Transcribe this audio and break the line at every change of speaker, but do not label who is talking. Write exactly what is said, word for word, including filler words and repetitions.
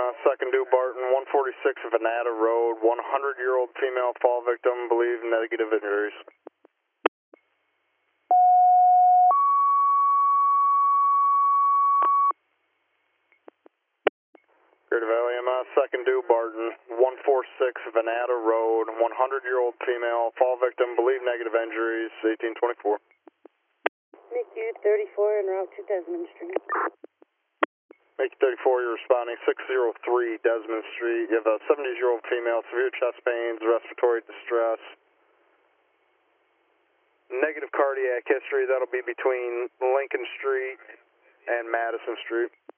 uh, second due Barton, one forty-six Venata Road, one hundred year old female fall victim, believed negative injuries. Greater Valley M S, second due Barton, one forty-six Venata Road, one hundred year old female fall victim, believed negative injuries, eighteen twenty-four.
N I C U thirty-four en route to Desmond Street.
N I C U thirty-four, you're responding six oh three Desmond Street. You have a seventy year old female, severe chest pains, respiratory distress. Negative cardiac history, that'll be between Lincoln Street and Madison Street.